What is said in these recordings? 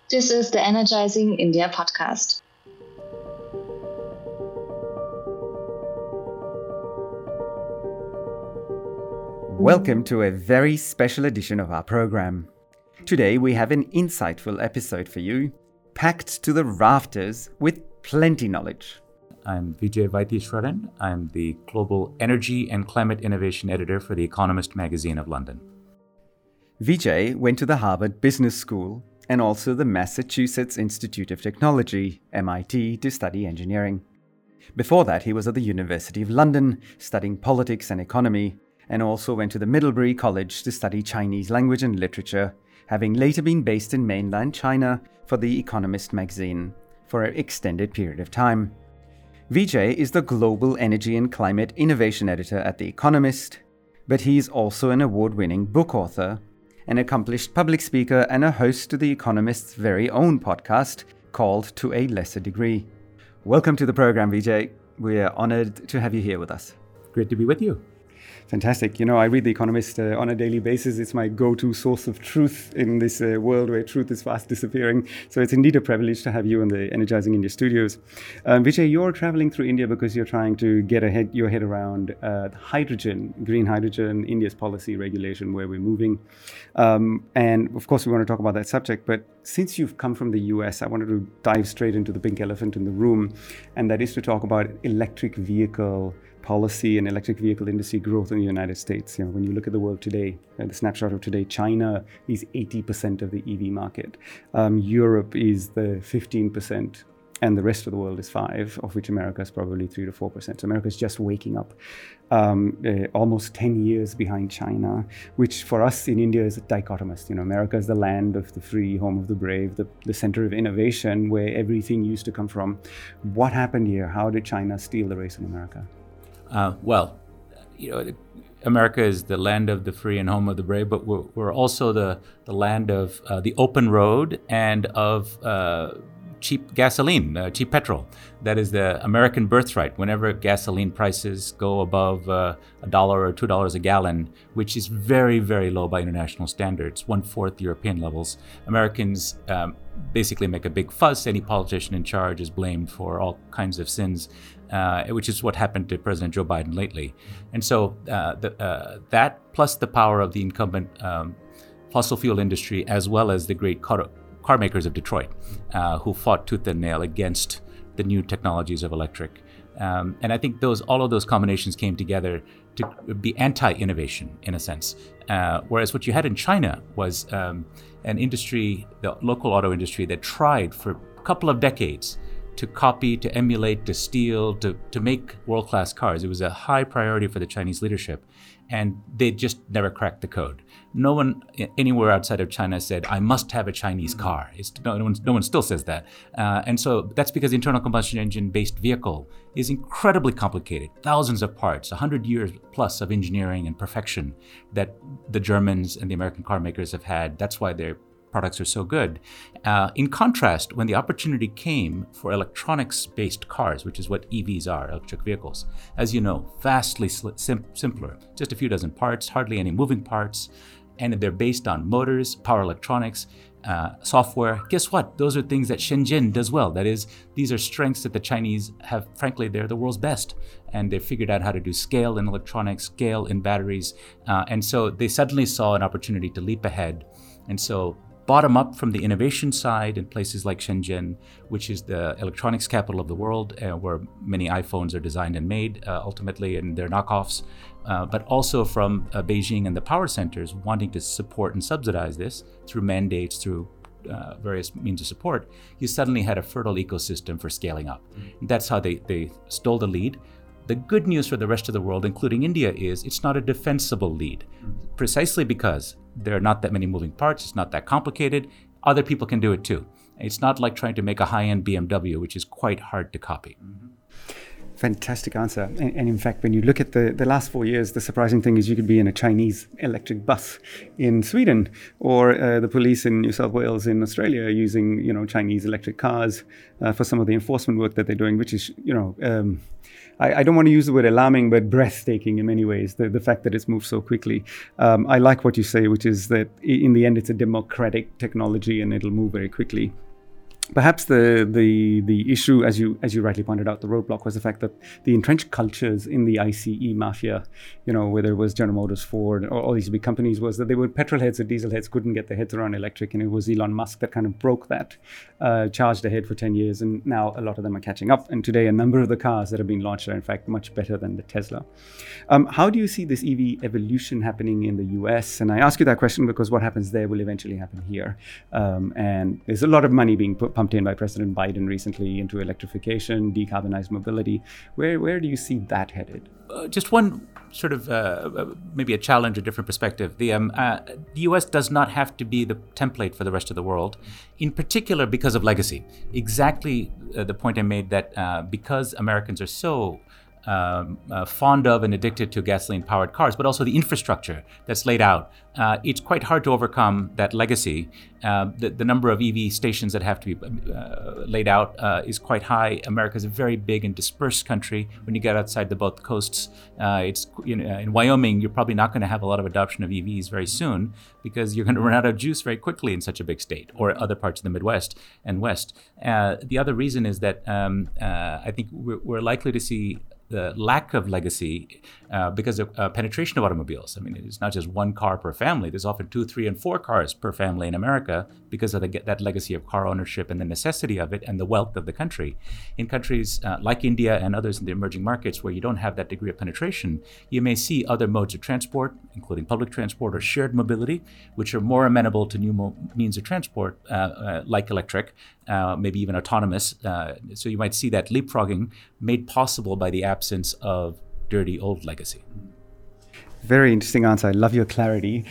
This is the Energizing India podcast. Welcome to a very special edition of our program. Today we have an insightful episode for you, packed to the rafters with plenty knowledge. I'm Vijay Vaitishwaran. I'm the Global Energy and Climate Innovation Editor for The Economist magazine of London. Vijay went to the Harvard Business School and also the Massachusetts Institute of Technology, MIT, to study engineering. Before that, he was at the University of London studying politics and economy, and also went to the Middlebury College to study Chinese language and literature, having later been based in mainland China for The Economist magazine for an extended period of time. Vijay is the Global Energy and Climate Innovation Editor at The Economist, but he is also an award-winning book author, an accomplished public speaker, and a host to The Economist's very own podcast called To a Lesser Degree. Welcome to the program, Vijay. We are honored to have you here with us. Great to be with you. Fantastic. You know, I read The Economist on a daily basis. It's my go-to source of truth in this world where truth is fast disappearing. So it's indeed a privilege to have you in the Energizing India studios. Vijay, you're traveling through India because you're trying to get your head around hydrogen, green hydrogen, India's policy regulation, where we're moving. And of course, we want to talk about that subject. But since you've come from the US, I wanted to dive straight into the pink elephant in the room, and that is to talk about electric vehicle policy and electric vehicle industry growth in the United States. You know, when you look at the world today, the snapshot of today, China is 80% of the EV market. Europe is the 15%, and the rest of the world is 5%, of which America is probably 3 to 4%. So America is just waking up, almost 10 years behind China, which for us in India is dichotomous. You know, America is the land of the free, home of the brave, the center of innovation, where everything used to come from. What happened here? How did China steal the race in America? America is the land of the free and home of the brave, but we're also the land of the open road and of cheap gasoline, cheap petrol. That is the American birthright. Whenever gasoline prices go above $1 or $2 a gallon, which is very, very low by international standards, 1/4 European levels, Americans basically make a big fuss. Any politician in charge is blamed for all kinds of sins, which is what happened to President Joe Biden lately. And so that plus the power of the incumbent fossil fuel industry, as well as the great car makers of Detroit, who fought tooth and nail against the new technologies of electric. And I think all of those combinations came together to be anti-innovation in a sense. Whereas what you had in China was an industry, the local auto industry, that tried for a couple of decades to copy, to emulate, to steal, to make world-class cars. It was a high priority for the Chinese leadership, and they just never cracked the code. No one anywhere outside of China said, I must have a Chinese car. No one still says that. And so that's because the internal combustion engine-based vehicle is incredibly complicated. Thousands of parts, 100 years plus of engineering and perfection that the Germans and the American car makers have had. That's why their products are so good. In contrast, when the opportunity came for electronics-based cars, which is what EVs are, electric vehicles, as you know, vastly simpler, just a few dozen parts, hardly any moving parts, and they're based on motors, power electronics, software. Guess what? Those are things that Shenzhen does well. That is, these are strengths that the Chinese have. Frankly, they're the world's best, and they've figured out how to do scale in electronics, scale in batteries, and so they suddenly saw an opportunity to leap ahead. And so bottom up from the innovation side in places like Shenzhen, which is the electronics capital of the world, where many iPhones are designed and made ultimately, and they're knockoffs, but also from Beijing and the power centers wanting to support and subsidize this through mandates, through various means of support. You suddenly had a fertile ecosystem for scaling up. That's how they stole the lead. The good news for the rest of the world, including India, is it's not a defensible lead, precisely because there are not that many moving parts. It's not that complicated. Other people can do it too. It's not like trying to make a high-end BMW, which is quite hard to copy. Fantastic answer. And in fact, when you look at the last 4 years, the surprising thing is you could be in a Chinese electric bus in Sweden, or the police in New South Wales in Australia are using, Chinese electric cars for some of the enforcement work that they're doing, which is, I don't want to use the word alarming, but breathtaking in many ways, the fact that it's moved so quickly. I like what you say, which is that in the end, it's a democratic technology and it'll move very quickly. Perhaps the issue, as you rightly pointed out, the roadblock was the fact that the entrenched cultures in the ICE mafia, whether it was General Motors, Ford, or all these big companies, was that they were petrol heads or diesel heads, couldn't get their heads around electric, and it was Elon Musk that kind of broke that, charged ahead for 10 years, and now a lot of them are catching up. And today, a number of the cars that have been launched are, in fact, much better than the Tesla. How do you see this EV evolution happening in the US? And I ask you that question because what happens there will eventually happen here. And there's a lot of money being pumped in by President Biden recently into electrification, decarbonized mobility. Where do you see that headed? Just one sort of maybe a challenge, a different perspective. The U.S. does not have to be the template for the rest of the world, in particular because of legacy. Exactly the point I made that because Americans are so fond of and addicted to gasoline-powered cars, but also the infrastructure that's laid out. It's quite hard to overcome that legacy. The number of EV stations that have to be laid out is quite high. America is a very big and dispersed country. When you get outside the both coasts, in Wyoming, you're probably not going to have a lot of adoption of EVs very soon because you're going to run out of juice very quickly in such a big state, or other parts of the Midwest and West. The other reason is that I think we're likely to see the lack of legacy because of penetration of automobiles. I mean, it's not just one car per family. There's often 2, 3, and 4 cars per family in America because of that legacy of car ownership and the necessity of it and the wealth of the country. In countries like India and others in the emerging markets where you don't have that degree of penetration, you may see other modes of transport, including public transport or shared mobility, which are more amenable to new means of transport like electric, maybe even autonomous. So you might see that leapfrogging made possible by the absence of dirty old legacy. Very interesting answer. I love your clarity.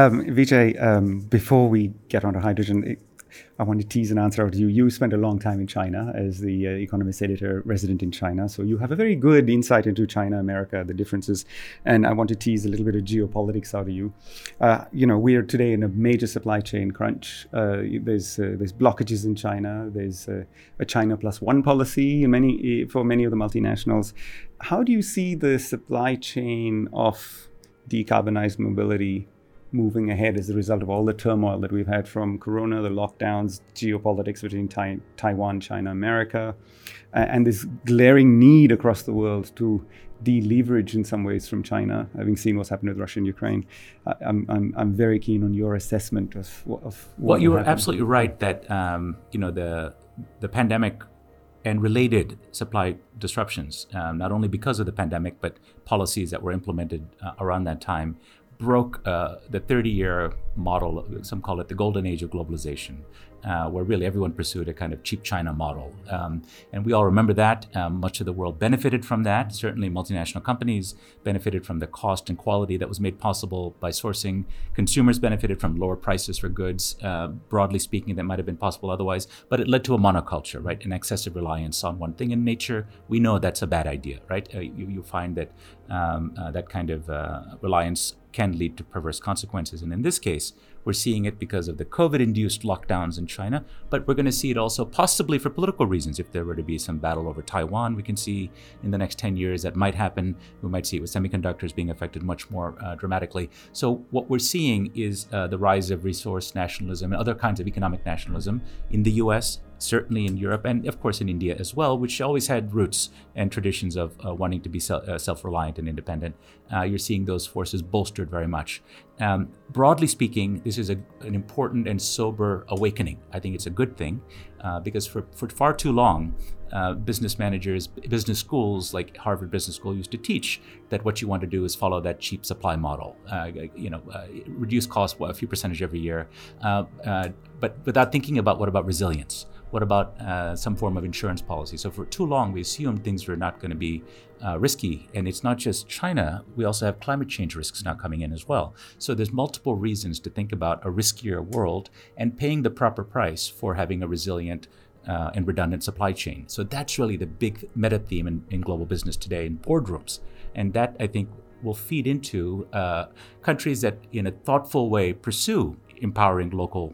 Vijay, before we get onto hydrogen, I want to tease an answer out to you. You spent a long time in China as the Economist editor resident in China. So you have a very good insight into China, America, the differences. And I want to tease a little bit of geopolitics out of you. We are today in a major supply chain crunch. There's blockages in China. There's a China plus one policy for many of the multinationals. How do you see the supply chain of decarbonized mobility moving ahead as a result of all the turmoil that we've had from Corona, the lockdowns, geopolitics between Taiwan, China, America, and this glaring need across the world to deleverage in some ways from China, having seen what's happened with Russia and Ukraine? I'm very keen on your assessment of what Well, you were absolutely right that the pandemic and related supply disruptions, not only because of the pandemic, but policies that were implemented around that time, broke the 30-year model, some call it the golden age of globalization, where really everyone pursued a kind of cheap China model. And we all remember that. Much of the world benefited from that. Certainly multinational companies benefited from the cost and quality that was made possible by sourcing. Consumers benefited from lower prices for goods, broadly speaking, that might have been possible otherwise. But it led to a monoculture, right? An excessive reliance on one thing. In nature, we know that's a bad idea, right? You find that that kind of reliance can lead to perverse consequences. And in this case, we're seeing it because of the COVID-induced lockdowns in China, but we're going to see it also possibly for political reasons. If there were to be some battle over Taiwan, we can see in the next 10 years that might happen. We might see it with semiconductors being affected much more dramatically. So what we're seeing is the rise of resource nationalism and other kinds of economic nationalism in the US, certainly in Europe, and of course in India as well, which always had roots and traditions of wanting to be self-reliant and independent. You're seeing those forces bolstered very much. Broadly speaking, this is an important and sober awakening. I think it's a good thing because for far too long, business managers, business schools like Harvard Business School used to teach that what you want to do is follow that cheap supply model, reduce costs a few percentage every year, but without thinking about what about resilience? What about some form of insurance policy? So for too long, we assumed things were not going to be risky. And it's not just China. We also have climate change risks now coming in as well. So there's multiple reasons to think about a riskier world and paying the proper price for having a resilient and redundant supply chain. So that's really the big meta theme in global business today in boardrooms. And that, I think, will feed into countries that in a thoughtful way pursue empowering local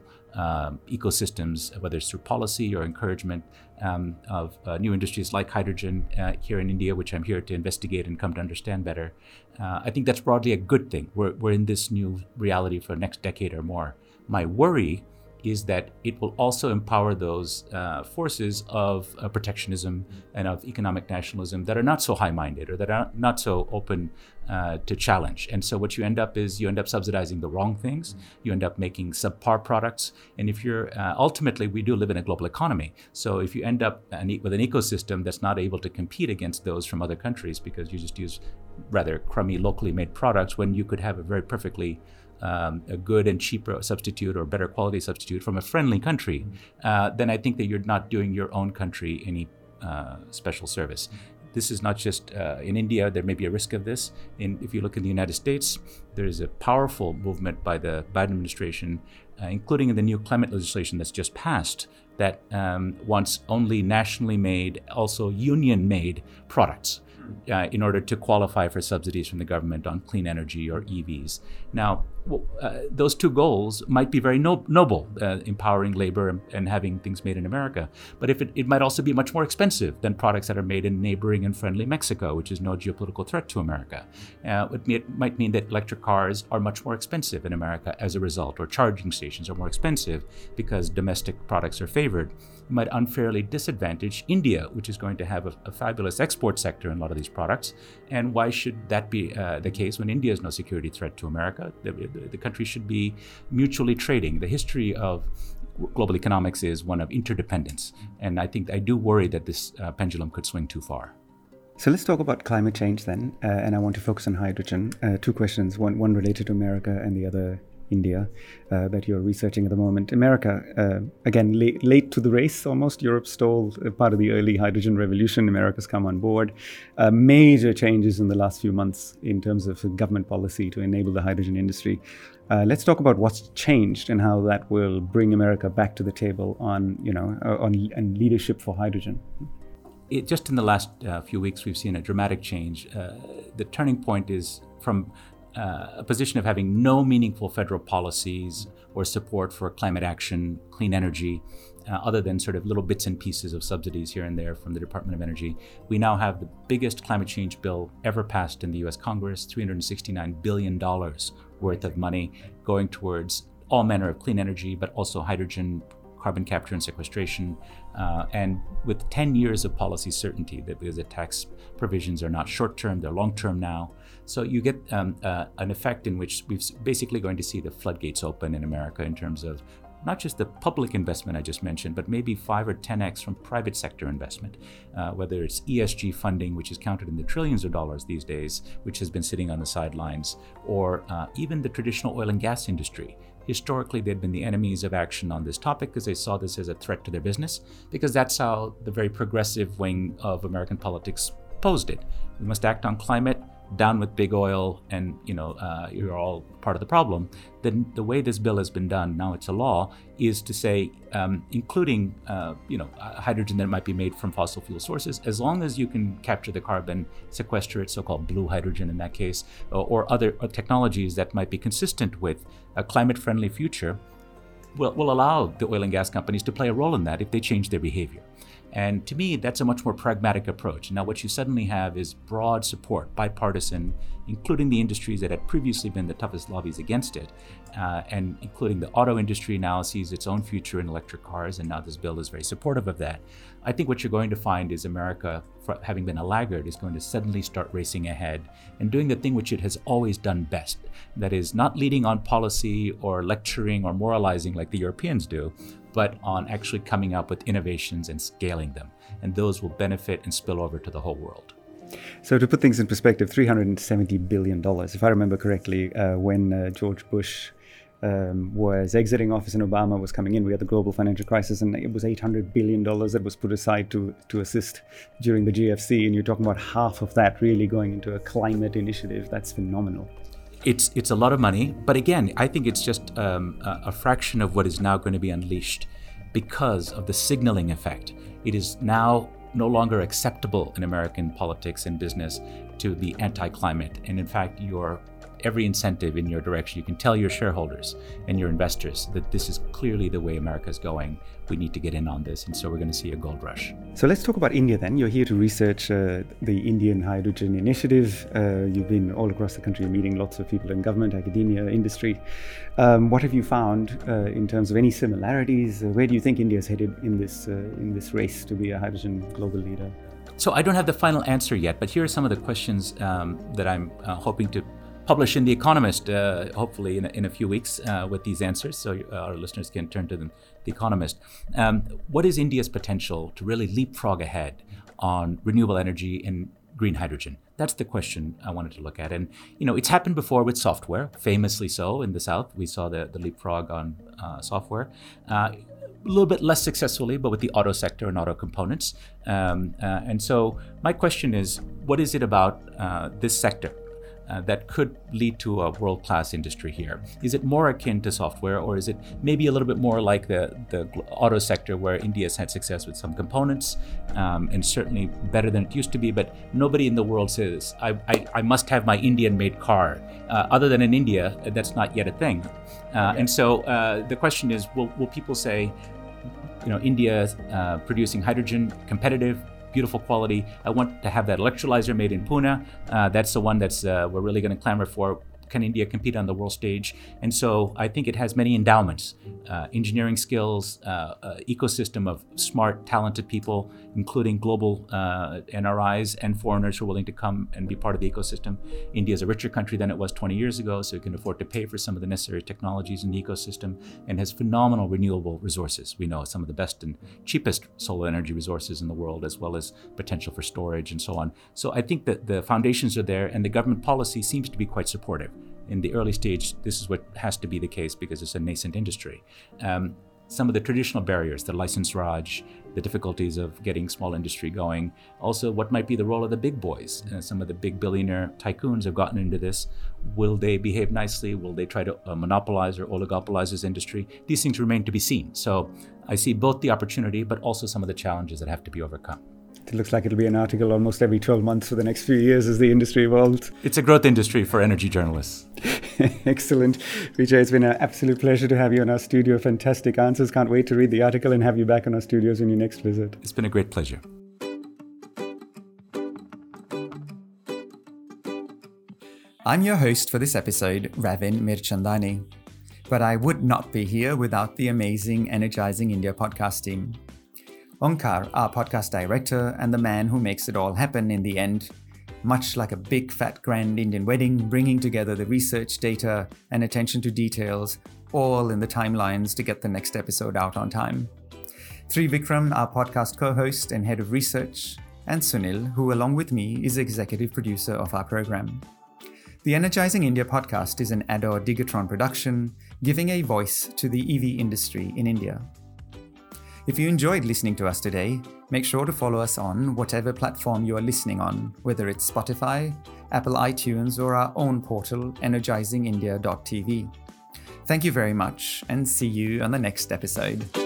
ecosystems, whether it's through policy or encouragement of new industries like hydrogen here in India, which I'm here to investigate and come to understand better. I think that's broadly a good thing. We're in this new reality for the next decade or more. My worry is that it will also empower those forces of protectionism and of economic nationalism that are not so high-minded or that are not so open to challenge. And so what you end up subsidizing the wrong things. You end up making subpar products. And if you're, ultimately, we do live in a global economy. So if you end up with an ecosystem that's not able to compete against those from other countries because you just use rather crummy, locally made products when you could have a very perfectly a good and cheaper substitute or better quality substitute from a friendly country, then I think that you're not doing your own country any special service. This is not just in India. There may be a risk of this. If you look in the United States, there is a powerful movement by the Biden administration, including in the new climate legislation that's just passed, that wants only nationally made, also union-made products in order to qualify for subsidies from the government on clean energy or EVs. Now, those two goals might be very noble, empowering labor and having things made in America. But if it might also be much more expensive than products that are made in neighboring and friendly Mexico, which is no geopolitical threat to America. It might mean that electric cars are much more expensive in America as a result, or charging stations are more expensive because domestic products are favored. It might unfairly disadvantage India, which is going to have a fabulous export sector in a lot of these products. And why should that be the case when India is no security threat to America? The country should be mutually trading. The history of global economics is one of interdependence. And I do worry that this pendulum could swing too far. So let's talk about climate change then. And I want to focus on hydrogen. Two questions, one related to America and the other India, that you're researching at the moment. America, again, late to the race almost. Europe stole part of the early hydrogen revolution. America's come on board. Major changes in the last few months in terms of government policy to enable the hydrogen industry. Let's talk about what's changed and how that will bring America back to the table on leadership for hydrogen. Just in the last few weeks, we've seen a dramatic change. The turning point is from a position of having no meaningful federal policies or support for climate action, clean energy, other than sort of little bits and pieces of subsidies here and there from the Department of Energy. We now have the biggest climate change bill ever passed in the US Congress, $369 billion worth of money going towards all manner of clean energy, but also hydrogen, carbon capture and sequestration, and with 10 years of policy certainty, that because the tax provisions are not short-term, they're long-term now. So you get an effect in which we're basically going to see the floodgates open in America in terms of not just the public investment I just mentioned, but maybe 5 or 10x from private sector investment, whether it's ESG funding, which is counted in the trillions of dollars these days, which has been sitting on the sidelines, or even the traditional oil and gas industry. Historically, they'd been the enemies of action on this topic because they saw this as a threat to their business, because that's how the very progressive wing of American politics posed it. We must act on climate, down with big oil, and you're all part of the problem. Then the way this bill has been done, now it's a law, is to say, including hydrogen that might be made from fossil fuel sources, as long as you can capture the carbon, sequester it, so-called blue hydrogen in that case, or other technologies that might be consistent with a climate-friendly future, will allow the oil and gas companies to play a role in that if they change their behavior. And to me, that's a much more pragmatic approach. Now, what you suddenly have is broad support, bipartisan, including the industries that had previously been the toughest lobbies against it, and including the auto industry now sees its own future in electric cars, and now this bill is very supportive of that. I think what you're going to find is America, having been a laggard, is going to suddenly start racing ahead and doing the thing which it has always done best. That is, not leading on policy or lecturing or moralizing like the Europeans do, but on actually coming up with innovations and scaling them. And those will benefit and spill over to the whole world. So to put things in perspective, $370 billion, if I remember correctly, when George Bush was exiting office and Obama was coming in, we had the global financial crisis, and it was $800 billion that was put aside to assist during the GFC. And you're talking about half of that really going into a climate initiative. That's phenomenal. It's a lot of money, but again, I think it's just a fraction of what is now going to be unleashed. because of the signaling effect. It is now no longer acceptable in American politics and business to be anti-climate. And in fact, you're every incentive in your direction. You can tell your shareholders and your investors that this is clearly the way America is going. We need to get in on this. And so we're going to see a gold rush. So let's talk about India then. You're here to research the Indian Hydrogen Initiative. You've been all across the country meeting lots of people in government, academia, industry. What have you found in terms of any similarities? Where do you think India is headed in this race to be a hydrogen global leader? So I don't have the final answer yet, but here are some of the questions that I'm hoping to publish in The Economist, hopefully in a few weeks with these answers, so our listeners can turn to The Economist. What is India's potential to really leapfrog ahead on renewable energy and green hydrogen? That's the question I wanted to look at. And, it's happened before with software, famously so in the South. We saw the leapfrog on software. A little bit less successfully, but with the auto sector and auto components. And so my question is, what is it about this sector that could lead to a world-class industry here? Is it more akin to software, or is it maybe a little bit more like the auto sector, where India has had success with some components and certainly better than it used to be, but nobody in the world says, I must have my Indian-made car. Other than in India, that's not yet a thing. And so the question is, will people say, India producing hydrogen, competitive, beautiful quality. I want to have that electrolyzer made in Pune. That's the one that's we're really going to clamor for. Can India compete on the world stage? And so I think it has many endowments, engineering skills, ecosystem of smart, talented people, including global NRIs and foreigners who are willing to come and be part of the ecosystem. India is a richer country than it was 20 years ago, so it can afford to pay for some of the necessary technologies in the ecosystem, and has phenomenal renewable resources. We know some of the best and cheapest solar energy resources in the world, as well as potential for storage and so on. So I think that the foundations are there, and the government policy seems to be quite supportive. In the early stage, this is what has to be the case because it's a nascent industry. Some of the traditional barriers, the license raj, the difficulties of getting small industry going, also what might be the role of the big boys. Some of the big billionaire tycoons have gotten into this. Will they behave nicely? Will they try to monopolize or oligopolize this industry? These things remain to be seen. So I see both the opportunity, but also some of the challenges that have to be overcome. It looks like it'll be an article almost every 12 months for the next few years as the industry evolves. It's a growth industry for energy journalists. Excellent. Vijay, it's been an absolute pleasure to have you in our studio. Fantastic answers. Can't wait to read the article and have you back in our studios on your next visit. It's been a great pleasure. I'm your host for this episode, Ravin Mirchandani. But I would not be here without the amazing Energizing India podcast team. Onkar, our podcast director, and the man who makes it all happen in the end, much like a big fat grand Indian wedding, bringing together the research, data, and attention to details, all in the timelines to get the next episode out on time. Trivikram, our podcast co-host and head of research, and Sunil, who along with me is executive producer of our program. The Energizing India podcast is an Adore Digatron production, giving a voice to the EV industry in India. If you enjoyed listening to us today, make sure to follow us on whatever platform you are listening on, whether it's Spotify, Apple iTunes, or our own portal, energizingindia.tv. Thank you very much, and see you on the next episode.